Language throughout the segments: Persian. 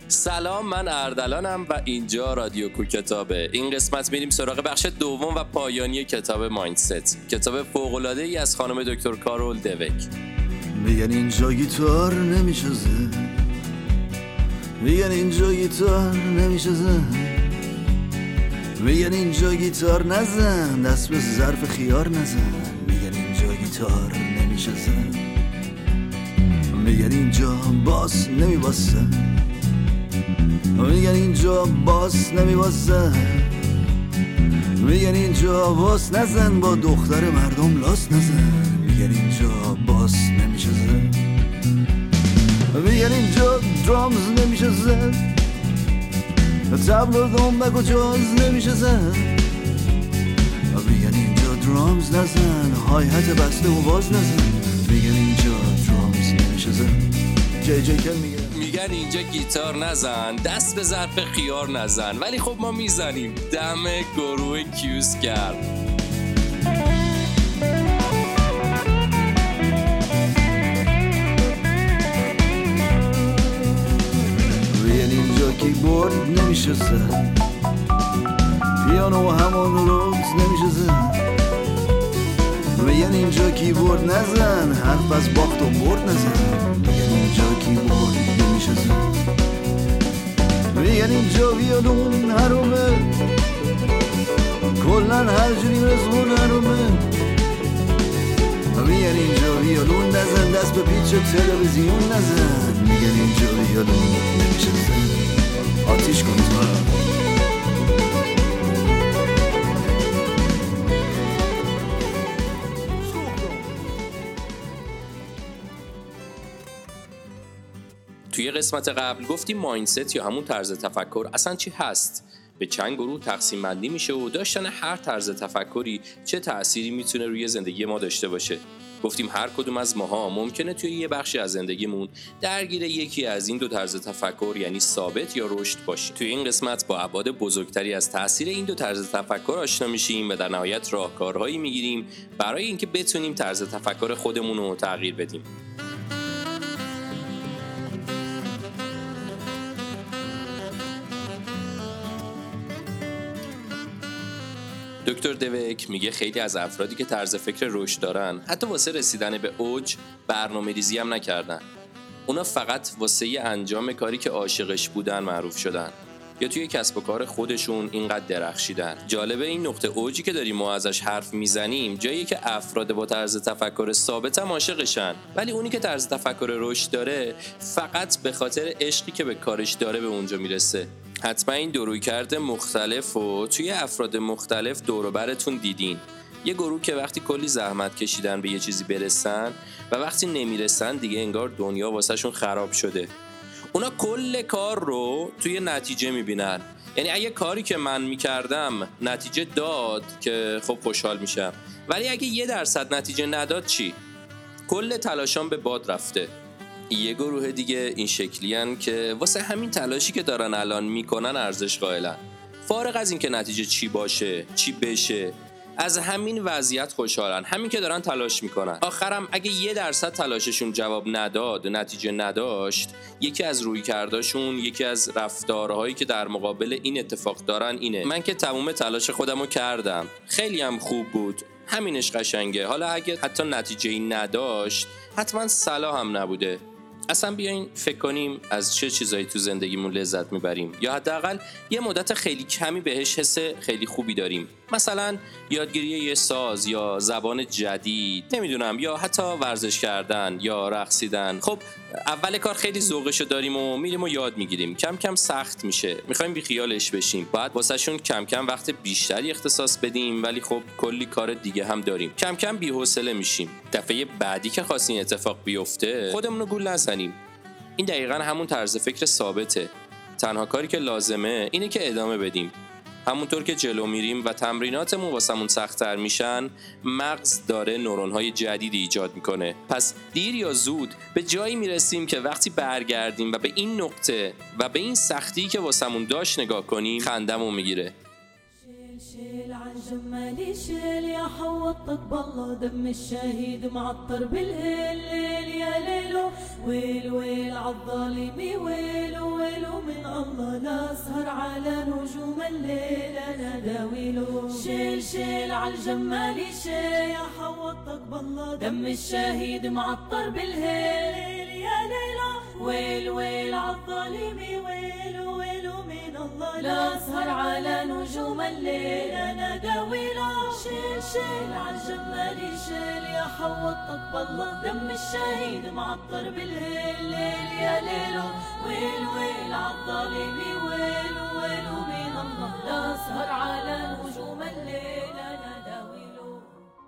سلام، من اردلانم و اینجا رادیو کوکتابه. این قسمت میریم سراغ بخش دوم و پایانی کتاب مایندست، کتاب فوق‌العاده‌ای از خانم دکتر کارول دوک. میگن اینجا گیتار نمیشه زد، میگن اینجا گیتار نمیشه زد، میگن اینجا گیتار نزن، دست به ظرف خیار نزن، میگن اینجا گیتار نمیشه زد، میگن اینجا باس نمیباسه، میگن اینجا باس نمیباسه، میگن اینجا باس نزن، با دختر مردم لاس نزن، میگن اینجا باس نمیشه زد، میگن اینجا درامز نمیشه زد، تبل و دنبک و جاز نمیشه زد، میگن اینجا درامز نزن، های هت بسته و باز نزن، میگن اینجا درامز نمیشه زد. جی کل میگن اینجا گیتار نزن، دست به ظرف خیار نزن، ولی خب ما میزنیم. دم گروه کیوسگر. میگن اینجا کیبورد نمیشه زد، پیانو همون روز نمیشه زد، میگن اینجا کیبورد نزن، حرف از باخت و برد نزن، میگن اینجا کیبورد نمیشه زد، میگن اینجا ویولون حرومه، کلن هر جوری مزمون حرومه، میگن اینجا ویولون نزن، دست به پیچ تلویزیون نزن، میگن اینجا ویولون نمیشه زد. آتیش کن تو توی قسمت قبل گفتیم مایندست یا همون طرز تفکر اصلا چی هست، به چند گروه تقسیم بندی میشه و داشتن هر طرز تفکری چه تأثیری میتونه روی زندگی ما داشته باشه. گفتیم هر کدوم از ماها ممکنه توی یه بخشی از زندگیمون درگیر یکی از این دو طرز تفکر، یعنی ثابت یا رشد باشیم. توی این قسمت با ابعاد بزرگتری از تأثیر این دو طرز تفکر آشنا میشیم و در نهایت راهکارهایی میگیریم برای اینکه بتونیم طرز تفکر خودمون رو تغییر بدیم. دکتر دوک میگه خیلی از افرادی که طرز فکر رشد دارن حتی واسه رسیدن به اوج برنامه‌ریزی هم نکردن. اونا فقط واسه انجام کاری که عاشقش بودن معروف شدن یا توی کسب و کار خودشون اینقدر درخشیدن. جالبه این نقطه اوجی که داریم ما ازش حرف میزنیم جایی که افراد با طرز تفکر ثابت هم عاشقشن، ولی اونی که طرز تفکر رشد داره فقط به خاطر عشقی که به کارش داره به اونجا میرسه. حتما این دو رویکرد مختلف و توی افراد مختلف دور و برتون دیدین. یه گروه که وقتی کلی زحمت کشیدن به یه چیزی برسن و وقتی نمیرسن دیگه انگار دنیا واسهشون خراب شده. اونا کل کار رو توی نتیجه میبینن، یعنی اگه کاری که من میکردم نتیجه داد که خب خوشحال میشم، ولی اگه 1% نتیجه نداد چی؟ کل تلاشام به باد رفته. یه گروه دیگه این شکلی هن که واسه همین تلاشی که دارن الان میکنن ارزش قائلن، فارغ از این که نتیجه چی باشه چی بشه، از همین وضعیت خوشحالن، همین که دارن تلاش میکنن. آخرم اگه 1% تلاششون جواب نداد، نتیجه نداشت، یکی از رویکرداشون، یکی از رفتارهایی که در مقابل این اتفاق دارن اینه: من که تمام تلاش خودمو کردم، خیلی هم خوب بود، همینش قشنگه، حالا اگه حتی نتیجه‌ای نداشت حتما صلاح هم نبوده. اصلا بیاین فکر کنیم از چه چیزایی تو زندگیمون لذت میبریم یا حداقل یه مدت خیلی کمی بهش حس خیلی خوبی داریم. مثلا یادگیری یه ساز یا زبان جدید، نمیدونم، یا حتی ورزش کردن یا رقصیدن. خب اول کار خیلی ذوقشو داریم و میریم و یاد میگیریم، کم کم سخت میشه، میخوایم بی خیالش بشیم، باید واسهشون کم کم وقت بیشتری اختصاص بدیم، ولی خب کلی کار دیگه هم داریم، کم کم بی‌حوصله میشیم. دفعه بعدی که خواستین این اتفاق بیفته خودمون رو گول نزنیم. این دقیقاً همون طرز فکر ثابته. تنها کاری که لازمه اینه که ادامه بدیم. همونطور که جلو میریم و تمریناتمون واسمون سخت‌تر میشن، مغز داره نورون‌های جدیدی ایجاد میکنه. پس دیر یا زود به جایی میرسیم که وقتی برگردیم و به این نقطه و به این سختی که واسمون داشت نگاه کنیم، خندمون میگیره. شيل عن جمالي شيل يا حوطك بالله دم الشهيد معطر بالليل يا ليلو ويل ويل عالظالمي ويلو ويلو من الله لا أسهر على نجوم الليل أنا داويله شيل عالجمال شيل يا حوضتك بالله دم الشهيد معطر بالهيل يا ليلى ويل عالظالم ويل من الله لا أسهر على نجوم الليل أنا داويله شيل عالجمال شيل يا حوضتك بالله دم الشهيد معطر بالهيل يا ليلو ويل عالظالم ويل من الله لا أسهر على نجوم الليل أنا داويله.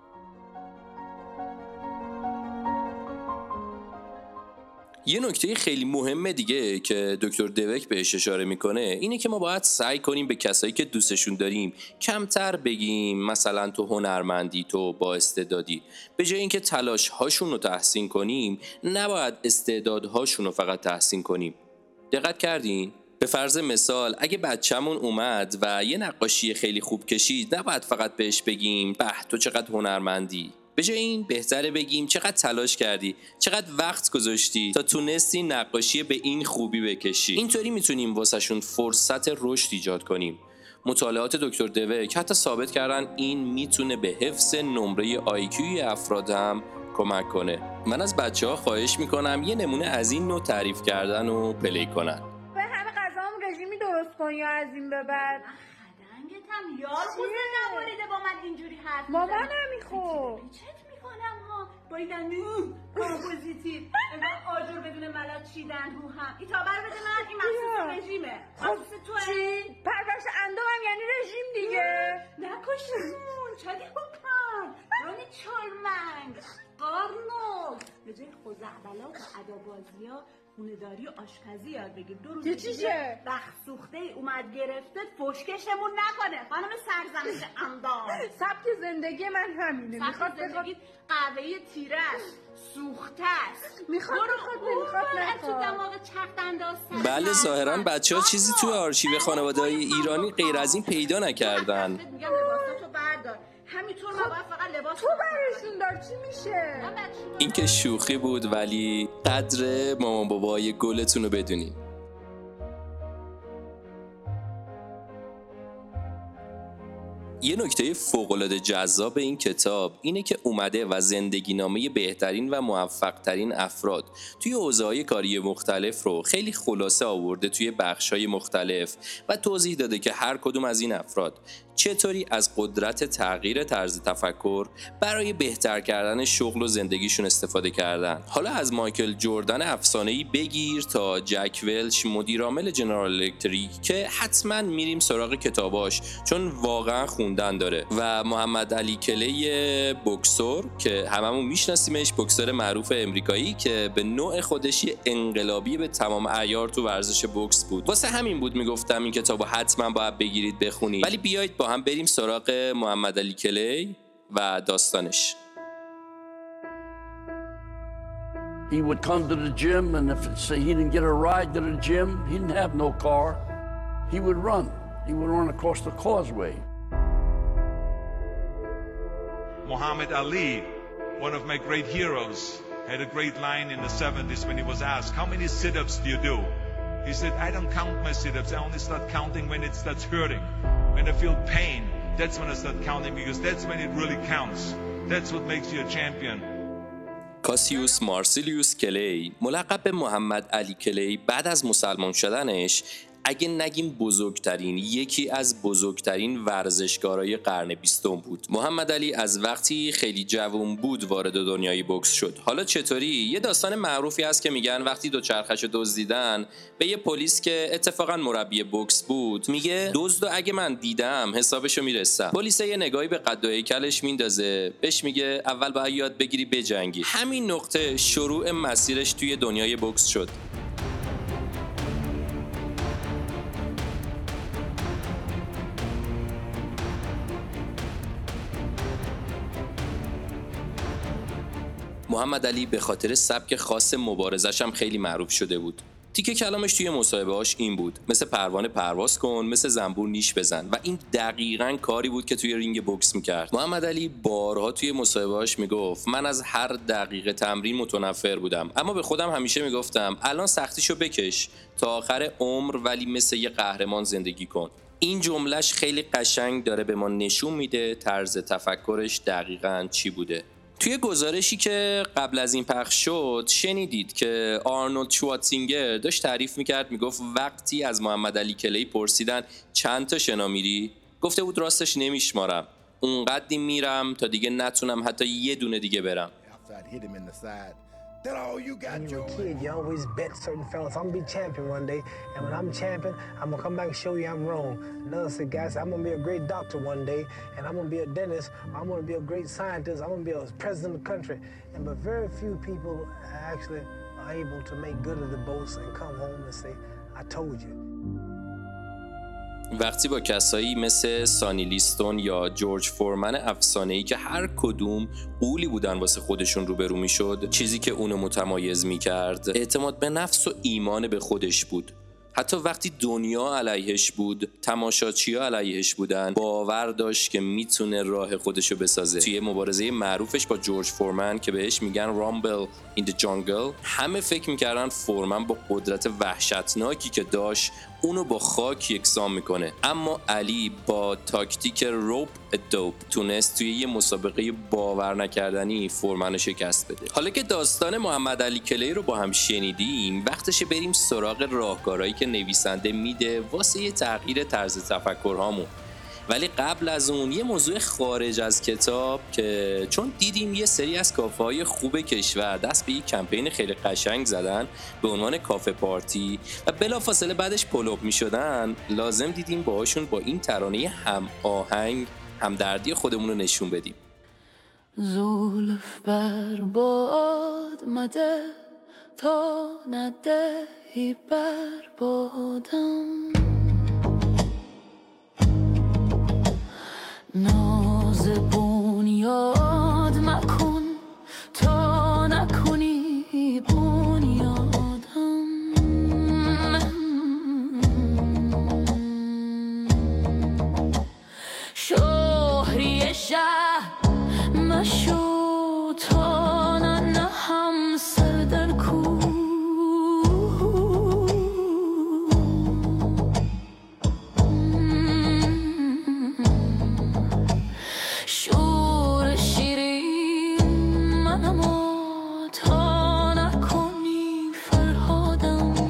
یه نکته خیلی مهمه دیگه که دکتر دوک بهش اشاره میکنه اینه که ما باید سعی کنیم به کسایی که دوستشون داریم کمتر بگیم مثلا تو هنرمندی، تو با استعدادی. به جای اینکه تلاش هاشون رو تحسین کنیم نباید استعدادهاشون رو فقط تحسین کنیم. دقت کردین؟ به فرض مثال اگه بچه‌مون اومد و یه نقاشی خیلی خوب کشید نباید فقط بهش بگیم به تو چقدر هنرمندی. به جای این بهتره بگیم چقدر تلاش کردی، چقدر وقت گذاشتی تا تونستی نقاشی به این خوبی بکشی. اینطوری میتونیم واسهشون فرصت رشد ایجاد کنیم. مطالعات دکتر دوک حتی ثابت کردن این میتونه به حفظ نمره IQ افراد هم کمک کنه. من از بچه‌ها خواهش میکنم یه نمونه از این نوع تعریف کردن و پلی کنن. به همه غذامون رژیمی درست کن یا از این به بعد. هم یار بوده نباریده با من اینجوری حرف میزنی. مامانم میخوب چت میکنم ها بایدن کامپوزیتیو آجر بدون ملات چیدن رو هم این تابر بده من این مخصوص رژیمه. مخصوص تو چی؟ پرورش اندام هم یعنی رژیم دیگه. نکشمون چدی بکن رانی چارمنگ قارنو به جای خوزعبلات و ادابازی ها خونداری و آشپزی یاد بگیر. دو روز چیه؟ بخسوخته اومد گرفته فشکشمون نکنه خانم سرزنش اندام. سبک زندگی من همینه. میخواد زندگی قهوه‌ای تیره است سوخته است. میخواد تو دماغ چرخ انداز. بله ظاهرا بچه‌ها چیزی توی آرشیو خانواده‌های ایرانی غیر از این پیدا نکردن. میگم لباساتو بردار همینطور ما باید فقط لباس تو برشون دار چی میشه؟ این که شوخی بود ولی قدر مامان بابای گلتون رو بدونین. یه نکته فوق‌العاده جذاب این کتاب اینه که اومده و زندگی نامه بهترین و موفق‌ترین افراد توی حوزه‌های کاری مختلف رو خیلی خلاصه آورده توی بخش‌های مختلف و توضیح داده که هر کدوم از این افراد چطوری از قدرت تغییر طرز تفکر برای بهتر کردن شغل و زندگیشون استفاده کردن. حالا از مایکل جردن افسانه‌ای بگیر تا جک ولش مدیرعامل جنرال الکتریک که حتما میریم سراغ کتاباش چون واقعا خوندن داره و محمد علی کلی بوکسور که هممون میشناسیمش، بوکسور معروف امریکایی که به نوع خودش انقلابی به تمام عیار تو ورزش بوکس بود. واسه همین بود میگفتم این کتابو حتما باید بگیرید بخونید. ولی بیایید با هم بریم سراغ محمد علی کلی و داستانش. He would come to the gym, and if he didn't get a ride to the gym, he didn't have no car. He would run. He would run across the causeway. Muhammad Ali, one of my great heroes, had a great line in the 70s when he was asked, "How many sit-ups do you do?" He said, "I don't count my sit-ups. I only start counting when it starts hurting. When I feel pain, that's when I start counting because that's when it really counts. That's what makes you a champion." کاسیوس مارسیلیوس کلی ملقب به محمد علی کلی بعد از مسلمان شدنش اگه نگیم بزرگترین یکی از بزرگترین ورزشکارای قرن 20 بود. محمد علی از وقتی خیلی جوان بود وارد دنیای بوکس شد. حالا چطوری؟ یه داستان معروفی هست که میگن وقتی دوچرخه‌شو دزدیدن به یه پلیس که اتفاقا مربی بوکس بود میگه دزدو اگه من دیدم حسابشو میرسم. پلیس یه نگاهی به قد و هیکلش میندازه بهش میگه اول باید یاد بگیری بجنگی. همین نقطه شروع مسیرش توی دنیای بوکس شد. محمد علی به خاطر سبک خاص مبارزش هم خیلی معروف شده بود. تیکه کلامش توی مصاحبه‌هاش این بود: مثل پروانه پرواز کن، مثل زنبور نیش بزن. و این دقیقاً کاری بود که توی رینگ بوکس میکرد. محمد علی بارها توی مصاحبه‌هاش میگفت من از هر دقیقه تمرین متنفر بودم، اما به خودم همیشه میگفتم الان سختیشو بکش تا آخر عمر، ولی مثل یه قهرمان زندگی کن. این جملهش خیلی قشنگ داره به ما نشون میده طرز تفکرش دقیقاً چی بوده. توی گزارشی که قبل از این پخش شد شنیدید که آرنولد شوارزنگر داشت تعریف میکرد، میگفت وقتی از محمد علی کلی پرسیدن چند تا شنا میری، گفته بود راستش نمیشمارم، اونقدری میرم تا دیگه نتونم حتی یه دونه دیگه برم. That all you got, Joe? When you were a kid, you always bet certain fellas, I'm gonna be champion one day, and when I'm champion, I'm gonna come back and show you I'm wrong. Another said, guys, I'm gonna be a great doctor one day, and I'm gonna be a dentist, I'm gonna be a great scientist, I'm gonna be a president of the country. But very few people actually are able to make good of the boast and come home and say, I told you. وقتی با کسایی مثل سانی لیستون یا جورج فورمن افسانه‌ای که هر کدوم غولی بودن واسه خودشون روبرو میشد، چیزی که اونو متمایز میکرد اعتماد به نفس و ایمان به خودش بود. حتی وقتی دنیا علیهش بود، تماشاچی‌ها علیهش بودن، باور داشت که میتونه راه خودشو بسازه. توی مبارزه معروفش با جورج فورمن که بهش میگن رامبل این دی جانگل، همه فکر میکردن فورمن با قدرت وحشتناکی که داشت اونو با خاک یکسان میکنه، اما علی با تاکتیک روپ دوپ تونست توی یه مسابقه باور نکردنی فورمن رو شکست بده. حالا که داستان محمد علی کلی رو با هم شنیدیم، وقتشه بریم سراغ راهکارهایی که نویسنده میده واسه یه تغییر طرز تفکرهامون. ولی قبل از اون یه موضوع خارج از کتاب که چون دیدیم یه سری از کافه‌های خوب کشور دست به یک کمپین خیلی قشنگ زدن به عنوان کافه پارتی و بلافاصله بعدش پلوب میشدن، لازم دیدیم باهاشون با این ترانه هم آهنگ همدردی خودمون رو نشون بدیم. زلف بر باد مده تا ندهی بر بادم، ناز بنیاد مکن تا نکنی بنیادم، شهری شهر مشو تا ننهم سر در کوه، شور شیرین منم و تا نکنی فرهادم،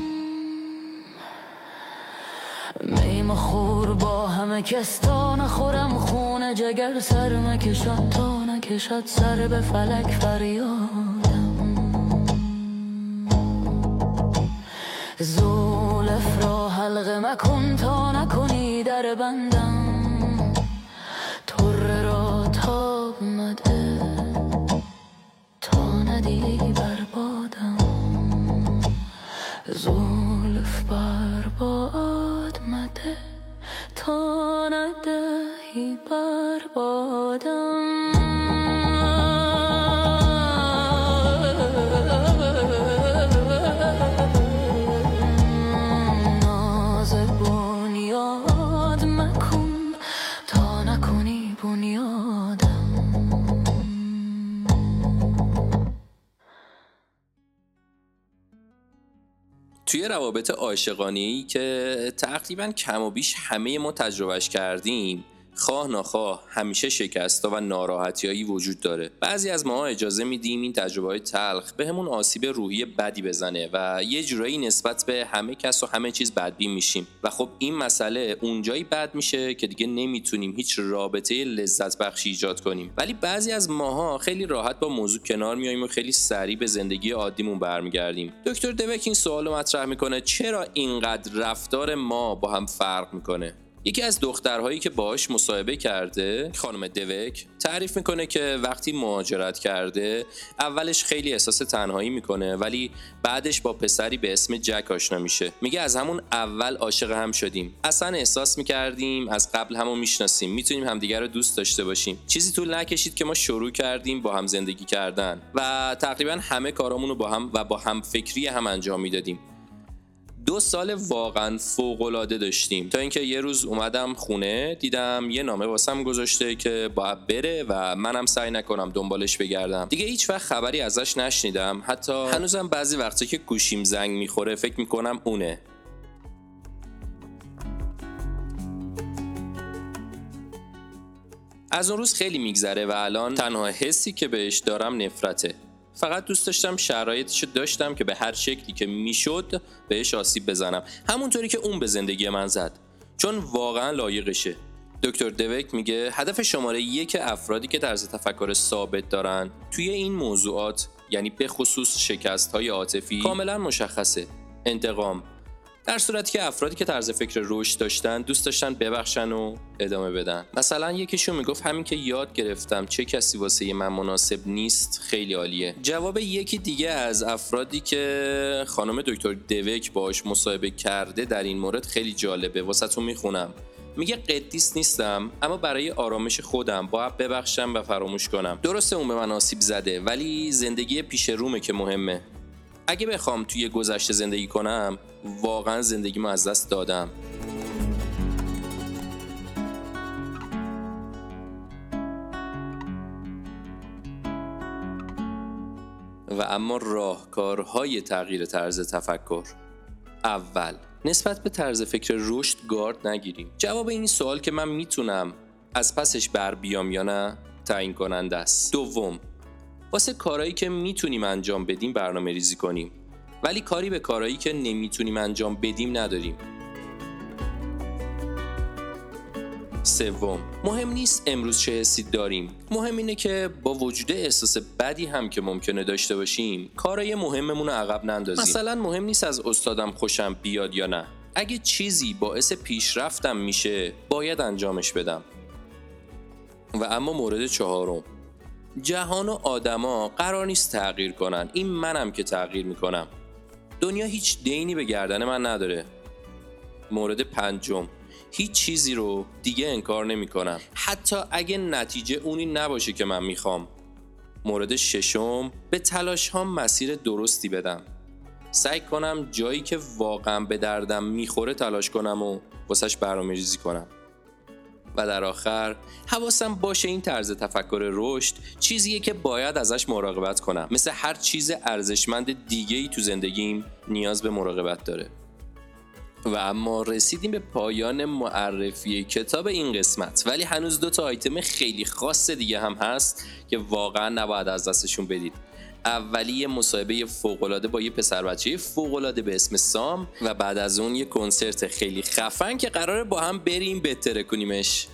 میم خور با همه کس تا نخورم خون جگر سر مکشد تا نکشد سر به فلک فریادم، زلف را حلقه مکن تا نکنی در بندم، طره را تاب مده تا ندی بر بادم، زلف بر باد مده تا ندهی بر بادم. ناز بنیاد مکن تا نکنی بنیادم. توی روابط عاشقانه‌ای که تقریباً کم و بیش همه ما تجربهش کردیم، خواه ناخواه همیشه شکست‌ها و ناراحتی‌هایی وجود داره. بعضی از ماها اجازه میدیم این تجربه‌های تلخ بهمون آسیب روحی بدی بزنه و یه جورایی نسبت به همه کس و همه چیز بدبین میشیم و خب این مسئله اونجایی بد میشه که دیگه نمیتونیم هیچ رابطه لذت بخشی ایجاد کنیم. ولی بعضی از ماها خیلی راحت با موضوع کنار میایم و خیلی سریع به زندگی عادیمون برمیگردیم. دکتر دوک این سوالو مطرح میکنه: چرا اینقدر رفتار ما با هم فرق میکنه؟ یکی از دخترهایی که باهاش مصاحبه کرده، خانم دوک، تعریف میکنه که وقتی مهاجرت کرده اولش خیلی احساس تنهایی میکنه، ولی بعدش با پسری به اسم جک آشنا میشه. میگه از همون اول عاشق هم شدیم، اصلا احساس میکردیم از قبل همو میشناسیم، میتونیم همدیگر رو دوست داشته باشیم. چیزی طول نکشید که ما شروع کردیم با هم زندگی کردن و تقریبا همه کارامون رو با هم و با هم فکری هم انجام میدادیم. 2 سال واقعا فوق‌العاده داشتیم تا اینکه یه روز اومدم خونه، دیدم یه نامه واسم گذاشته که باید بره و منم سعی نکنم دنبالش بگردم. دیگه هیچ وقت خبری ازش نشنیدم، حتی هنوزم بعضی وقتا که گوشیم زنگ میخوره فکر میکنم اونه. از اون روز خیلی میگذره و الان تنها حسی که بهش دارم نفرته. فقط دوست داشتم شرایطشو داشتم که به هر شکلی که میشد بهش آسیب بزنم، همونطوری که اون به زندگی من زد، چون واقعا لایقشه. دکتر دوک میگه هدف شماره 1 افرادی که طرز تفکر ثابت دارن توی این موضوعات، یعنی به خصوص شکست‌های عاطفی، کاملا مشخصه: انتقام. در صورتی که افرادی که طرز فکر رشد داشتن دوست داشتن ببخشن و ادامه بدن. مثلا یکیشون میگفت همین که یاد گرفتم چه کسی واسه من مناسب نیست خیلی عالیه. جواب یکی دیگه از افرادی که خانم دکتر دوک باهاش مصاحبه کرده در این مورد خیلی جالبه، واسهتون میخونم. میگه قدیس نیستم، اما برای آرامش خودم باید ببخشم و فراموش کنم. درسته اون به من آسیب زده، ولی زندگی پیش رومه که مهمه. اگه بخوام توی گذشته زندگی کنم، واقعا زندگیمو از دست دادم. و اما راهکارهای تغییر طرز تفکر: اول، نسبت به طرز فکر رشد گارد نگیریم. جواب این سوال که من میتونم از پسش بر بیام یا نه تعیین کننده است. دوم، واسه کارهایی که میتونیم انجام بدیم برنامه ریزی کنیم، ولی کاری به کارهایی که نمیتونیم انجام بدیم نداریم. سوم، مهم نیست امروز چه حسی داریم، مهم اینه که با وجود احساس بدی هم که ممکنه داشته باشیم کارهای مهممون رو عقب نندازیم. مثلا مهم نیست از استادم خوشم بیاد یا نه، اگه چیزی باعث پیشرفتم میشه باید انجامش بدم. و اما مورد چهارم، جهان و آدما قرار نیست تغییر کنن، این منم که تغییر میکنم. دنیا هیچ دینی به گردن من نداره. مورد پنجم، هیچ چیزی رو دیگه انکار نمی کنم، حتی اگه نتیجه اونی نباشه که من میخوام. مورد ششم، به تلاش ها مسیر درستی بدم. سعی کنم جایی که واقعا به دردم میخوره تلاش کنم و واسش برنامه ریزی کنم. و در آخر، حواسم باشه این طرز تفکر رشد چیزیه که باید ازش مراقبت کنم. مثل هر چیز ارزشمند دیگه‌ای تو زندگیم نیاز به مراقبت داره. و اما رسیدیم به پایان معرفی کتاب این قسمت، ولی هنوز 2 تا آیتم خیلی خاص دیگه هم هست که واقعا نباید از دستشون بدید. اولی یه مصاحبه فوق‌العاده با یه پسر بچه فوق‌العاده به اسم سام و بعد از اون یه کنسرت خیلی خفن که قراره با هم بریم بهتره کنیمش.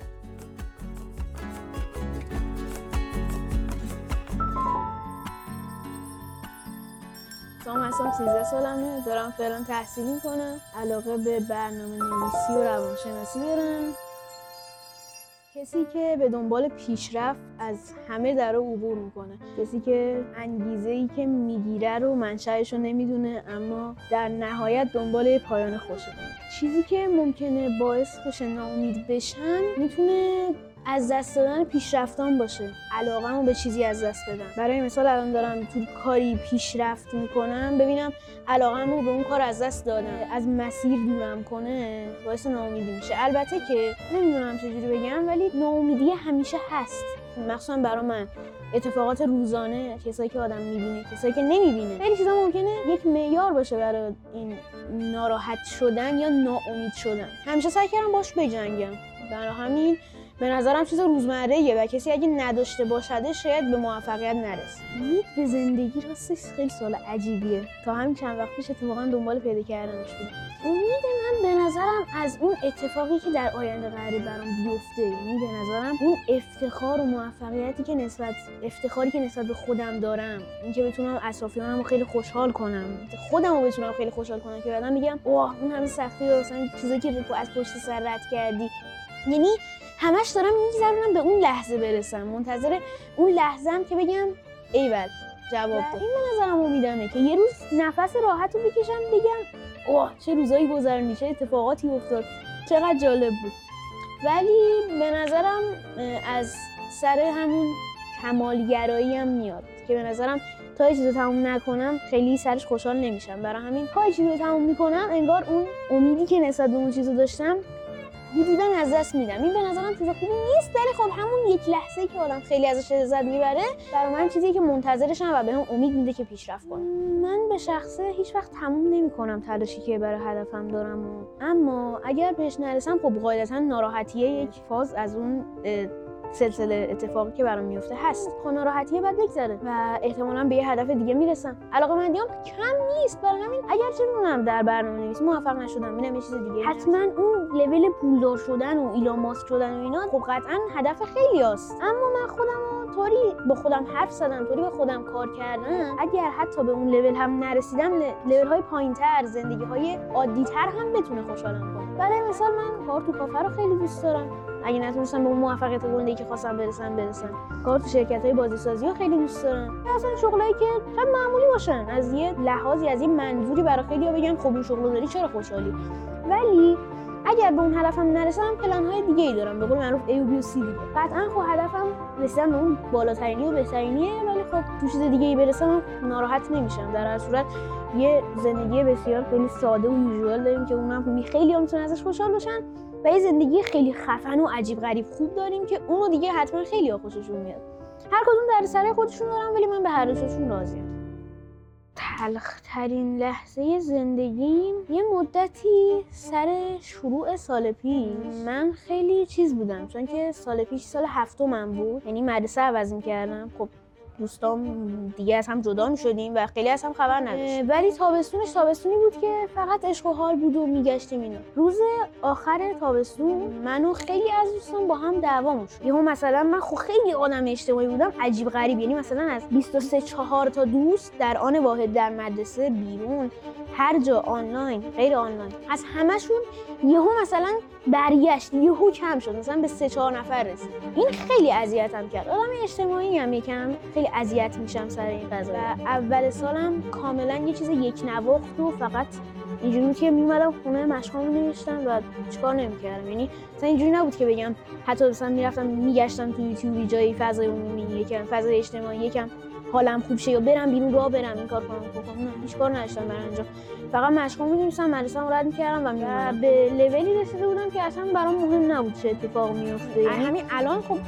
سام هستم، 13 سالمه، دارم فعلا تحصیل میکنم. علاقه به برنامه نویسی و روانشناسی دارم. کسی که به دنبال پیشرفت از همه درا عبور میکنه، کسی که انگیزه‌ای که میگیره رو منشأش رو نمیدونه اما در نهایت دنبال پایان خوشه. چیزی که ممکنه باعث بشه ناامید بشم میتونه از دست دادن پیشرفتان باشه، علاقه‌مو به چیزی از دست بدم. برای مثال الان دارم تو کاری پیشرفت میکنم، ببینم علاقه‌مو به اون کار از دست دادم، از مسیر دورم کنه، باعث ناامیدی میشه. البته که نمیدونم چجوری بگم، ولی ناامیدی همیشه هست، مخصوصا برای من. اتفاقات روزانه، کسایی که آدم میبینه، کسایی که نمیبینه، خیلی چیزا ممکنه یک معیار باشه برای این ناراحت شدن یا ناامید شدن. همیشه سعی کردم باش بجنگم، برای همین به نظرم چیز روزمره‌ایه و کسی اگه نداشته باشده شاید به موفقیت نرسه. امید به زندگی راستش خیلی سوال عجیبیه. تا همین چند وقت پیش اتفاقا دنبال پیدا کردنش بودم. امید من به نظرم از اون اتفاقی که در آینده قراره برام بیفته، یعنی به نظرم اون افتخار و موفقیتی که افتخاری که نسبت به خودم دارم، اینکه بتونم اطرافیانمو خیلی خوشحال کنم، خودمو بتونم خیلی خوشحال کنم که بعداً میگم اوه اون همین سختی مثلا چیزایی که از پشت سر رد کردی. یعنی همش دارم میگذرونم به اون لحظه برسم، منتظر اون لحظه‌ام که بگم ایول جواب داد. این به نظرم امیدمه که یه روز نفس راحت رو بکشم بگم اوه چه روزایی گذروندی، چه اتفاقاتی افتاد، چقدر جالب بود. ولی به نظرم از سر همون کمالگرایی هم میاد که به نظرم تا یه چیزو تموم نکنم خیلی سرش خوشحال نمیشم. برای همین تا یه چیزو تموم میکنم انگار اون امیدی که نسبت به اون چیزو داشتم حدوداً از دست میدم. این به نظرم چیز خوبی نیست، ولی خب همون یک لحظه‌ای که آدم خیلی ازش لذت میبره برای من چیزی که منتظرشم و بهم امید میده که پیشرفت کنم. من به شخصه هیچ وقت تموم نمیکنم تلاشی که برای هدفم دارم اما اگر بهش نرسم خب قاعدتاً ناراحتیه یک فاز از اون سلسله اتفاقی که برام میفته هست. خب ناراحتیه بعد بگذره و احتمالاً به یه هدف دیگه میرسم. علاقه‌مندیام کم نیست، برای همین اگر چه میدونم در برنامه‌نویسی موفق نشدم میرم یه چیز دیگه. حتما اون لول پولدار شدن و ایلان ماسک شدن و اینا خب قطعاً هدف خیلی است، اما من خودم طوری با خودم حرف زدم، طوری با خودم کار کردم اگر حتی به اون لول هم نرسیدم لول‌های پایین‌تر، زندگی‌های عادی‌تر هم بتونه خوشحالم کنه. برای مثال من کار تو کافه رو خیلی دوست دارم. اگه نتونستم به اون موفقیت گنده‌ای که خواستم برسم. کار تو شرکت‌های بازیسازی رو خیلی دوست دارم. اصلا شغلایی که شاید معمولی باشن، از یه لحاظی از یه منظوری برای خیلی‌ها بگن خب این شغل داری چرا خوشحالی، ولی اگر به اون هدفم نرسم پلن‌های دیگه‌ای دارم، به قول معروف A و B و C دیگه. قطعاً خب هدفم رسیدن به اون بالاترینی و بهترینیه، ولی خب تو چیز دیگه‌ای برسم ناراحت نمیشم. در هر صورت یه زندگی بسیار خیلی ساده و یوزوال داریم که اونم خیلی‌ها میتونن ازش خوشحال باشن و یه زندگی خیلی خفن و عجیب غریب خوب داریم که اونو دیگه حتما خیلی‌ها خوششون میاد. هر کدوم در سر خودشون دارن ولی من به هر دوشون راضیم. تلخ‌ترین لحظه زندگیم یه مدتی سر شروع سال پیش من خیلی چیز بودم، چون که سال پیش سال هفتمم بود، یعنی مدرسه عوض می‌کردم. خب دوستام دیگه از هم جدا می‌شدیم و خیلی از هم خبر نداشتیم، ولی تابستونی بود که فقط عشق و حال بود و میگشتیم اینا. روز آخر تابستون من و خیلی از دوستان با هم دعوامون شد. یهو مثلا من خیلی آدم اجتماعی بودم عجیب غریب، یعنی مثلا از 23-4 تا دوست در آن واحد در مدرسه، بیرون، هر جا، آنلاین، غیر آنلاین، از همشون یهو مثلا برگشت، یهو کم شد، مثلا به 3-4 نفر رسید. این خیلی اذیتم کرد. آدم اجتماعی ام یکم، خیلی اذیت میشم سر این قضیه. اول سالم کاملا یه چیز یک نواخت و فقط اینجوری بود که میومدم خونه مشقامو نوشتم و چیکار نمی‌کردم. یعنی مثلا اینجوری نبود که بگم حتی مثلا میرفتم میگشتم تو یوتیوب جای فضای عمومی، یکم فضای اجتماعی، یکم حالم خوب شه یا برم بیرون راه برم این کار کنم. نه، هیچ کار نداشتم برای انجام. فقط مشقامو می‌نوشتم، مدرسه‌مو رد می‌کردم و میومدم. به لولی رسیده بودم که اصلا برام مهم نبود چه اتفاقی میفته. همین الان خب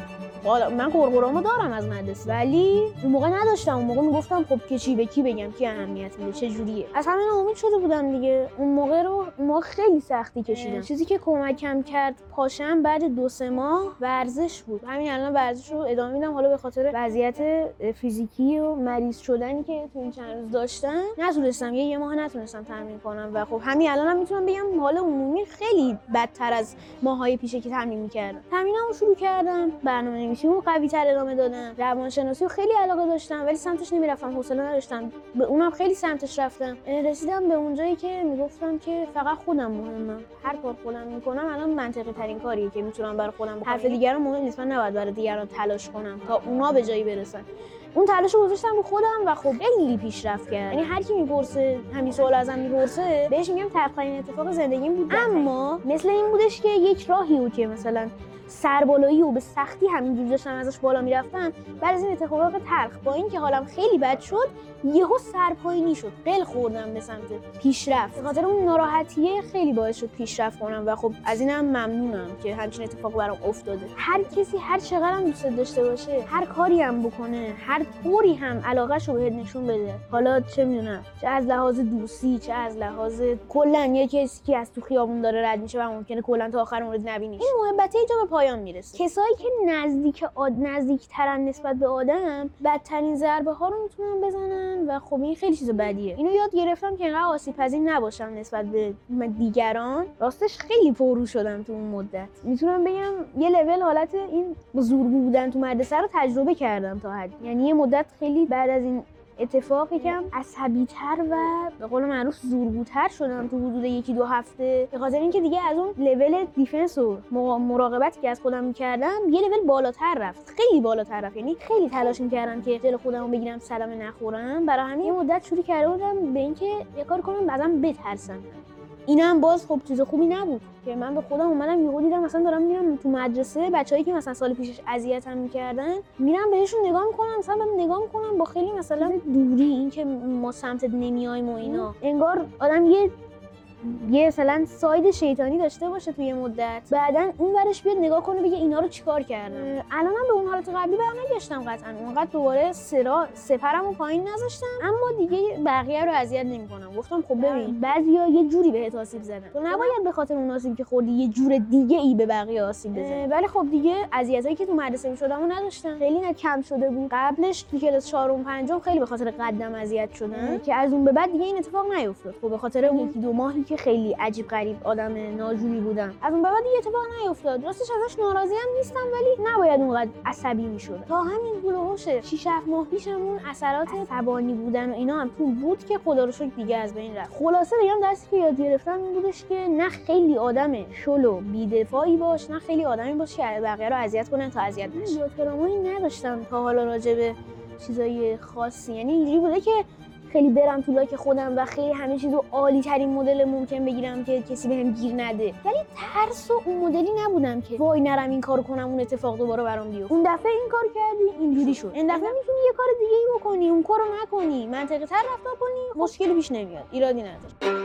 من قرقرامو دارم از مدرسه، ولی اون موقع نداشتم. اون موقع میگفتم خب که چی به کی بگم، کی اهمیت میده، چه جوریه. از همین امید شده بودم دیگه. اون موقع خیلی سختی کشیدم. چیزی که کمکم کرد پاشم بعد 2-3 ماه ورزش بود. همین الان ورزش رو ادامه میدم، حالا به خاطر وضعیت فیزیکی و مریض شدنی که تو این چند روز داشتم نتونستم، یه ماه نتونستم تمرین کنم و خب همین الانم میتونم بگم حال عمومی خیلی بدتر از ماهای پیشه که تمرین میکردم. تمرینمو شروع کردم، برنامه‌نویسیمو قوی‌تر ادامه دادم، روانشناسی رو خیلی علاقه داشتم ولی سمتش نمیرفتم، حوصله نداشتم. به اونم خیلی سمتش رفتم. رسیدم به اونجایی که میگفتم که فقط خودم مهمم. هر کار خودم میکنم الان منطقی ترین کاریه که میتونم برای خودم بکنم. حرف دیگران مهم نیست، من نباید برای دیگران تلاش کنم تا اونا به جایی برسن. اون تلاشو گذاشتم رو خودم و خب خیلی پیشرفت کرد. یعنی هر کی میپرسه، همین سوال ازم میپرسه، بهش میگم تلخ‌ترین اتفاق زندگیم بود، اما مثل این بودش که یک راهی بود که مثلا سربالایی و به سختی همینجوری داشتم ازش بالا میرفتم. بعد از این اتفاق تلخ با این که حالم خیلی بد شد، یهو سرپایینی شد، قل خوردم به سمت پیشرفت. به خاطر اون ناراحتیه خیلی باعث شد پیشرفت کنم و خب از اینم ممنونم که همچین اتفاق برام افتاده. هر کسی هر چقدر هم دوست داشته باشه، هر کاری هم بکنه، هر طوری هم علاقه‌شو بهت نشون بده، حالا چه میدونم چه از لحاظ دوستی، چه از لحاظ کلا یه کسی که از تو خیابون داره رد میشه و ممکنه کلا تا آخر عمرت نبینیش، این محبته اینجا به پایان میرسه. کسایی که نزدیکترن نسبت به آدم بدترین ضربه ها رو میتونن بزنن و خب این خیلی چیز بدیه. اینو یاد گرفتم که انقدر آسیب‌پذیر نباشم نسبت به دیگران. راستش خیلی پررو شدم تو اون مدت. میتونم بگم یه لول حالت این زورگو بودن تو مدرسه رو تجربه کردم تا حد. یعنی یه مدت خیلی بعد از این اتفاق یکم عصبی‌تر و به قول معروف زورگوتر شدم تو حدود 1-2 هفته، به خاطر اینکه دیگه از اون لول دیفنس و مراقبتی که از خودم می‌کردم یه لول بالاتر رفت، خیلی بالاتر رفت. یعنی خیلی تلاش می‌کردم که دل خودمو بگیرم صدمه نخورم. برای همین یه مدت شروع کرده بودم به اینکه یه کار کنم بعداً بترسم. اینم باز خب چیز خوبی نبود که من به خودم اومدم یهو دیدم مثلا دارم میرم تو مدرسه، بچه‌ای که مثلا سال پیشش اذیتم می‌کردن میرم بهشون نگاه می‌کنم، مثلا من نگاه می‌کنم با خیلی مثلا دوری، این که ما سمتت نمیایم و اینا، انگار آدم یه مثلا ساید شیطانی داشته باشه توی مدت، بعدن اون ورش بیاد نگاه کنه بگه اینا رو چیکار کردم. الانم به اون حالت قبلی برنگشتم قطعا، اونقدر دوباره سپرمو پایین نذاشتم، اما دیگه بقیه رو اذیت نمی‌کنم. گفتم خب ببین بعضیا یه جوری بهت آسیب زدن، تو نباید به خاطر اون آسیبی که خوردی یه جور دیگه ای به بقیه آسیب بزنی. ولی خب دیگه اذیتایی که تو مدرسه می‌شدم نداشتم، خیلی نه کم شده بود. قبلش تو کلاس 4 و 5 خیلی به خاطر قدم اذیت شدم که از اون به بعد دیگه این اتفاق نیفتاد. خب به خاطر اون 1-2 ماهی که خیلی عجیب غریب آدم ناجوری بودم، از اون به بعد دیگه اتفاق نیفتاد. راستش ازش ناراضی هم نیستم، ولی نباید اونقدر عصبی میشد. تا همین هولوش 6-7 ماه پیشم اون اثرات عصبانی بودن و اینا هم تو بود که خدا رو شکر دیگه از بین رفت. خلاصه بگم دستی که یاد گرفتم این بودش که نه خیلی آدم شلو بی‌دفاعی باش، نه خیلی آدمی باش که بقیه رو اذیت کنن تا اذیت نشی. احترامایی نداشتم تا حالا راجع به چیزای خاصی، یعنی اینجوری بوده که خیلی برم تو لاک خودم و خیلی همه چیزو عالی ترین مدل ممکن بگیرم که کسی بهم گیر نده، ولی ترس و اون مدلی نبودم که وای نرم این کارو کنم اون اتفاق دوباره برام بیفته. اون دفعه این کار کردی اینجوری شد، این دفعه میتونی یه کار دیگه ای بکنی، اون کارو نکنی، منطقی تر رفتار کنی، مشکلی پیش نمیاد، ایرادی نداره.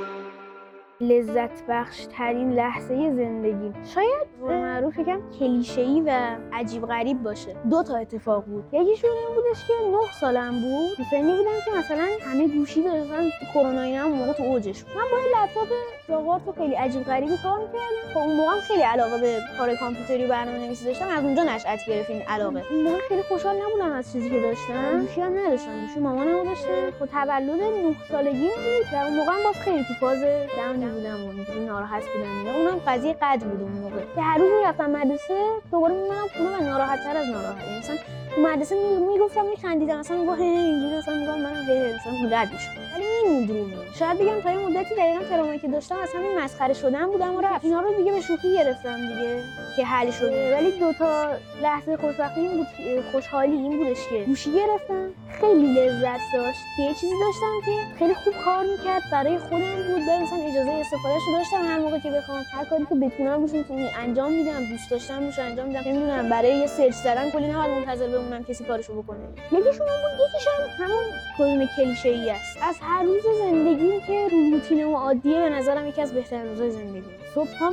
لذت بخش ترین لحظه زندگی شاید معروف یکم کلیشه‌ای و عجیب غریب باشه. 2 تا اتفاق بود. یکیشون این بودش که 9 سالم بود، تو سنی بودم که مثلا همه گوشی داشتن، کرونا اینا هم موقع تو اوجش بود. من با لپتاپ جاوارد خیلی عجیب غریبی کار می‌کردم. خب اون موقع خیلی علاقه به کار کامپیوتری و برنامه‌نویسی داشتم، از اونجا نشأت گرفت این علاقه. اون موقع خیلی خوشحال نبودم از چیزی که داشتم. گوشی هم نداشتم، گوشی مامانم داشته. خب تولد 9 سالگی بود و اون موقع باز خیلی تو فاز داون بودم و اینجوری ناراحت بودم. اونم قضیه قد بود اون موقع که هر روز میرفتم مدرسه دوباره میمونم خونه و ناراحت‌تر از ناراحت. یعنی مثلا تو مدرسه میگفتم میخندیدم، مثلا میگم اینجوری، مثلا میگم منم مثلا رد میشم، ولی میموندم. شاید بگم تا یه مدتی دقیقاً ترامایی که داشتم اصلا این مسخره شدن بودم و رفت. اینا رو دیگه به شوخی گرفتم دیگه که حل شده. ولی 2 تا لحظه خوشبختی این بود، خوشحالی این بودش که گوشی گرفتم، خیلی لذت داشت که یه چیزی داشتم که خیلی خوب کار میکرد، برای خودم بود، مثلا اجازه استفادهش رو داشتم هر موقع که بخوام، هر کاری که بتونم روش انجام میدم، دوست داشتم روش انجام میدم. نمیدونم برای یه سرچ زدن کلی نباید منتظر بمونم کسی کارشو بکنه. یکیشون اون بود، یکیشم همون کلمه کلیشه‌ای است. از هر روز زندگیم که روتین و عادیه به نظرم یکی از بهترین روزهای زندگی. صبح‌ها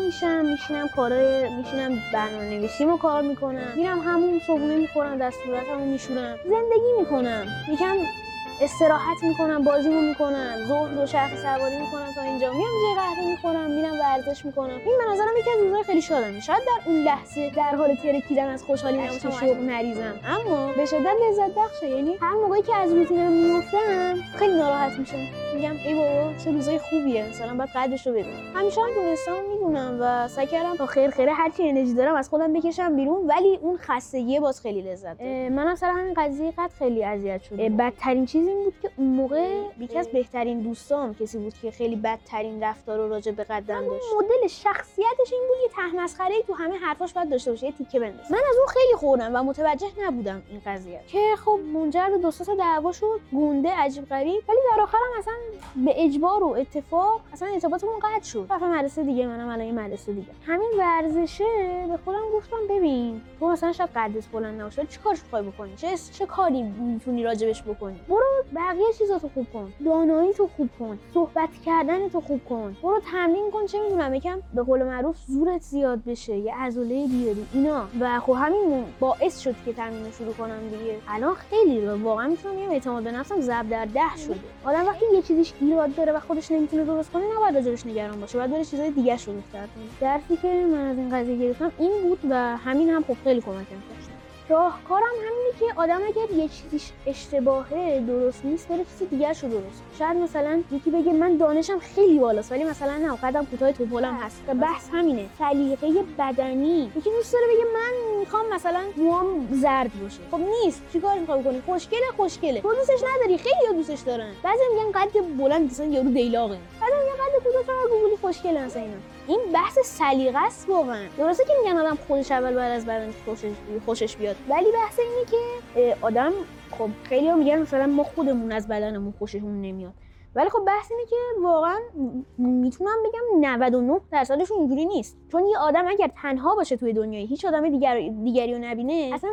میشینم برنامه‌نویسیمو کار میکنم، میرم همون صبحونه میخورم، دستوراتمو میشورم، زندگی میکنم، یکم استراحت میکنم، بازیمو میکنم، ظهر دوچرخه سواری میکنم تا اینجا، میام جای قهوه میخورم، میرم ورزش میکنم. این به نظرم یکی از روزهای خیلی شادمه. شاید در اون لحظه در حال ترکیدن از خوشحالی نباشم، شوق نریزم، اما به شدت لذت بخشه. یعنی هر موقعی که از روتینم میافتم خیلی ناراحت میشم، میگم ای بابا چه روزای خوبیه، مثلا باید قدرش رو بدونم. همیشه هم دونستم میدونم و سعی کردم تا خیر هر چی انرژی دارم از خودم بکشم بیرون، ولی اون خستگی باز خیلی لذت داد. منم سر همین قضیه قد خیلی اذیت شدم. بدترین چیز این بود که اون موقع یکی از بهترین دوستام کسی بود که خیلی بدترین رفتار رو راجع به قدم داشت. مدل شخصیتش این بود یه ته مسخره‌ای تو همه حرفاش باید داشته باشه، یه تیکه بندازه. من از اون خیلی خوردم و متوجه نبودم این قضیه که خب منجر به 2 تا دعوا شد، گنده عجیب غریب، ولی در آخرم اصلا به اجبار و اتفاق اصلا ارتباطمون قطع شد. رفتم مدرسه دیگه، منم الان یه مدرسه دیگه. همین ورزشه به خودم گفتم ببین تو مثلا شاید قدت بلند نباشه، چیکارش می‌خوای بکنی؟ چه کاری میتونی راجبش بکنی؟ برو بقیه چیزاتو خوب کن، دانایی تو خوب کن، صحبت کردن تو خوب کن، برو تمرین کن، چه میدونم یکم به قول معروف زورت زیاد بشه، یه عضله بیاری اینا. و خب همین باعث شد که تمرین شروع کنم دیگه. الان خیلی واقعا میتونم بگم اعتماد به نفسم ضرب در 10 شده. آدم وقتی یه چیزیش ایراد داره و خودش نمیتونه درست کنه نباید راجبش نگران باشه، باید بره چیزای دیگه رو بهتر کنه. درسی که من از این قضیه گرفتم این بود و همین هم خب خیلی کمکم کرد. راهکارم همینه که آدم اگر یه چیزیش اشتباهه، درست نیست، بره چیز دیگه‌شو درست. شاید مثلا یکی بگه من دانشم خیلی بالاست ولی مثلا نه قدم کوتاه توپلم هست. بحث همینه، سلیقه بدنی. یکی دوست داره بگه من میخوام مثلا موام زرد باشه. خب نیست، چیکار میخوای بکنی؟ خوشگله. تو دوستش نداری، خیلی‌ها دوستش دارن. بعضی میگن قد بلند مثلا یارو دیلاقه. بعضی میگن قد کوتاه چرا گوگلی خوشگله مثلا اینا. این بحث سلیقه است واقعا. درسته که میگن آدم خودش اول بعد از بدنش خوشش بیاد، ولی بحث اینه که آدم خب خیلی‌ها میگن مثلا ما خودمون از بدنمون خوشمون نمیاد، ولی خب بحث اینه که واقعا میتونم بگم 99% اینجوری نیست. چون یه آدم اگر تنها باشه توی دنیای هیچ آدم دیگری رو نبینه، اصلا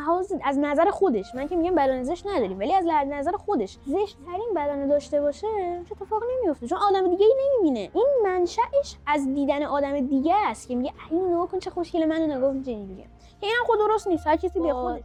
از نظر خودش، من که میگم بدن زشت نداریم، ولی از نظر خودش زشت ترین بدن داشته باشه چه اتفاقی نمیفته، چون آدم دیگه‌ای نمیبینه. این منشأش از دیدن آدم دیگه است که میگه اینو نگاه کن چه خوشگله، منو نگاه کن چه اینجوریه. که اینم خود درست نیست. هر کسی به خود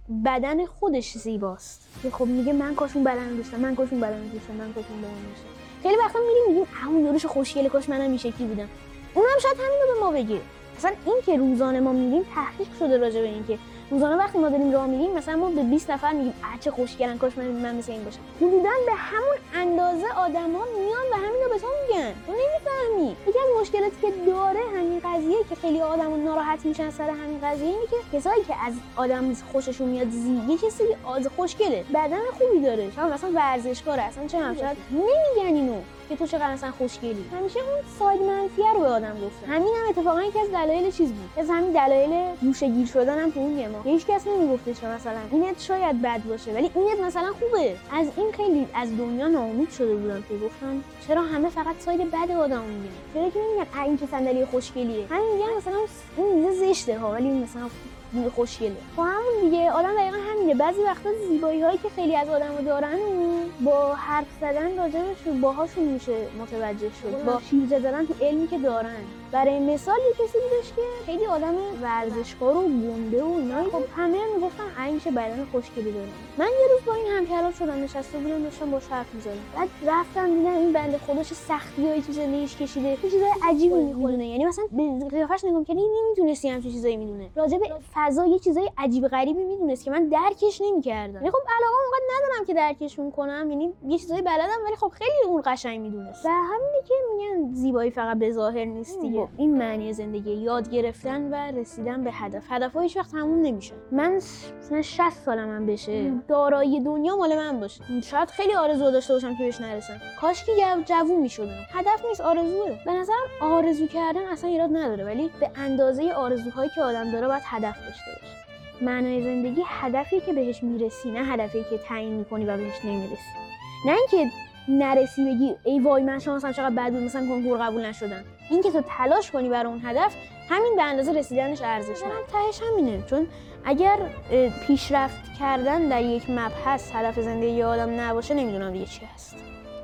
بدن خودش زیباست. که خب میگه من کاش اون بدن داشتم، من کاش اون بدن داشتم، من کاش اون بدن داشتم. خیلی وقتا میگیم همون یارش خوشگله، کاش منم این شکلی بودم. اونم شاید همینو به ما بگه. اصلا این که روزانه ما میگیم تحقیق شده راجع به این که روزانه وقتی ما داریم راه میریم مثلا ما به 20 نفر میگیم چه خوشگلن، کاش من مثل این باشم. حدوداً به همون اندازه آدما میان و همینو به تو میگن. تو نمیفهمی. یکی از مشکلاتی که داره همین قضیه که خیلی آدما ناراحت میشن سر همین قضیه اینه که کسایی که از آدم خوششون میاد یه کسی خوشگله، بدن خوبی داره، مثلا ورزشکاره، اصلا چه شاید نمیگن اینو که تو چقدر اصلا خوشگلی. همیشه اون ساید منفی رو به آدم گفتن. همین هم اتفاقا یکی از دلایل چیز بود. از همین دلایل گوشه‌گیر شدن هم تو اون ما. هیچ کس نمیگفته که مثلا اینت شاید بد باشه ولی اینت مثلا خوبه. از این خیلی از دنیا ناامید شده بودم که گفتم چرا همه فقط ساید بد آدم میگن؟ چرا که نمیگن این که صندلی خوشگلیه؟ همین میگن مثلا این میزه زشته ها ولی مثلا خوشگله. با همون دیگه آدم دقیقا همینه. بعضی وقتا زیبایی هایی که خیلی از آدم‌ها دارن با حرف زدن راجعش باهاشون میشه متوجه شد، با شیرجه زدن تو علمی که دارن. برای مثال یه کسی بودش که خیلی آدم ورزشکار و گنده و اینا، خب همه میگفتن این چه بدن خوشگلی داره. من یه روز با این همکارا شدم، نشسته بودم داشتم با حرف می‌زدم، بعد رفتم دیدم این بنده خدا چه سختیایی تو زندگیش کشیده، یه چیزای عجیبی می‌دونه. یعنی مثلا به قیافش نگاه می‌کردی نمی‌تونستی همچین چیزایی می‌دونه. راجع به فضا یه چیزای عجیب غریبی می‌دونست که من درکش نمی‌کردم. یعنی خب علاقه اونقدر ندارم که درکش کنم، یعنی یه چیزای بلدم ولی خب خیلی اون قشنگ می‌دونست. و همینه که میگن زیبایی فقط به ظاهر نیست دیگه. این معنی زندگی یاد گرفتن و رسیدن به هدف‌ها هیچ وقت تموم نمیشه. من مثلا 60 سالم بشه دارایی دنیا مال من باشه، شاید خیلی آرزو داشته باشم که بهش نرسم، کاش که جوون میشدم. هدف نیست، آرزوئه. به نظرم آرزو کردن اصلا ایراد نداره، ولی به اندازه آرزوهایی که آدم داره باید هدف داشته باشه. معنای زندگی هدفی که بهش میرسی، نه هدفی که تعیین میکنی و بهش نمیرسی. نه اینکه نرسی بگی ای وای من شانسم چقدر بد بود مثلا کنکور قبول نشدم. این که تو تلاش کنی برای اون هدف، همین به اندازه رسیدنش ارزشمنده. تهش همینه. چون اگر پیشرفت کردن در یک مبحث هدف زندگی آدم نباشه، نمیدونم دیگه چی هست.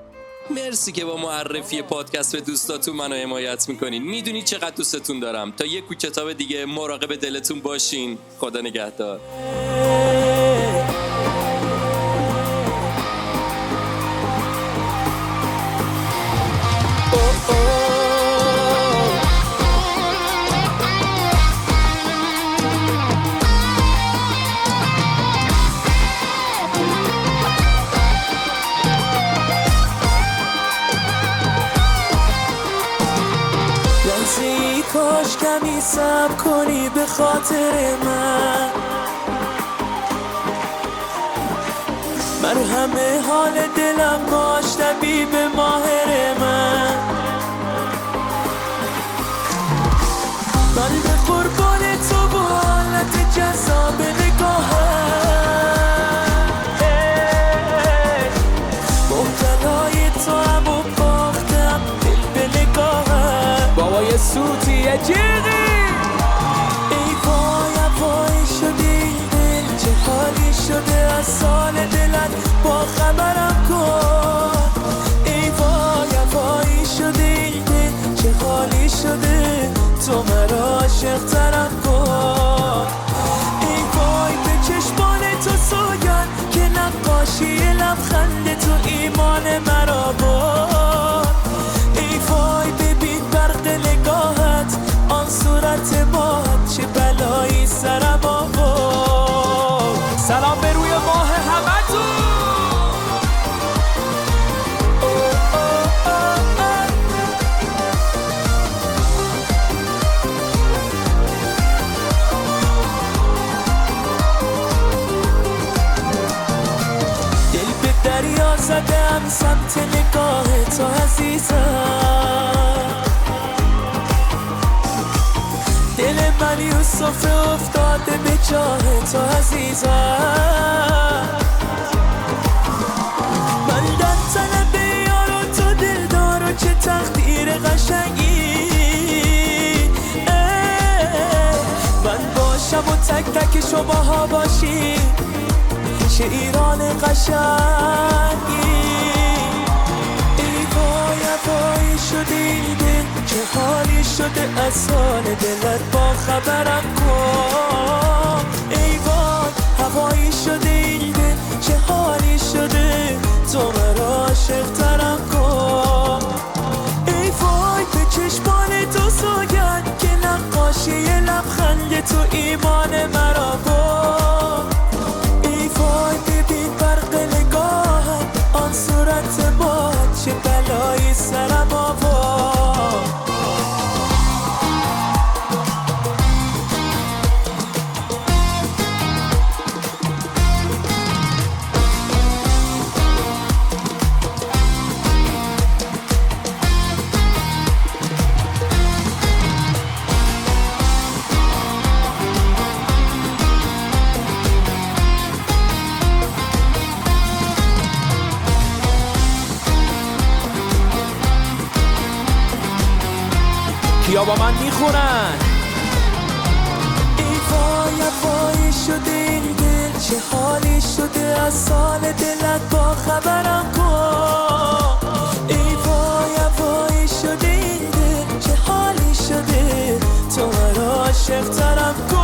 مرسی که با معرفی پادکست به دوستاتون منو حمایت میکنین. میدونید چقدر دوستتون دارم. تا یک کتاب دیگه مراقب دلتون باشین. خدا نگهدار. کاش کمی صبر کنی به خاطر من رو همه حال دلم باش طبیب ماهر من به قربان تو با حالت جذاب نگاهم مبتلای تو هم و باختم دل به نگاهم بابای سوتی عجیقی ای وای شدی دل چه حالی شده از سال دلت با خبرم کن ای وای شدی دل چه حالی شده تو مرا عاشق ترم کن ای وای به چشمان تو سوگن که نقاشی لبخند تو ایمان مرا بود ای وای ببین برق نگاهت آن صورت ماهت چه بلایی سرم آورد سلام به روی ماه همتون دریا زدم سمت نگاه تو عزیزم دل من یوسف افتاده به جاه تو عزیزم من در طلب یار تک شماها باشی چه ایران قشنگی. ای وای وای شده این دل چه حالی شده از حال دلت با خبرم کن. ای وای هوایی شده این دل چه حالی شده تو مرا عاشق ترم کن. ای وای به چشمان تو سوگند که نقاشی لبخند تو ایمان مرا بود. ای وای ببین برق نگاهم آن صورت ما چه بلایی سرم آورد. یا با من میخورن. ای وای وای شده این دل چه حالی شده از سال دلت با خبرم کن. ای وای وای شده این دل چه حالی شده تو مرا عاشق ترم کن.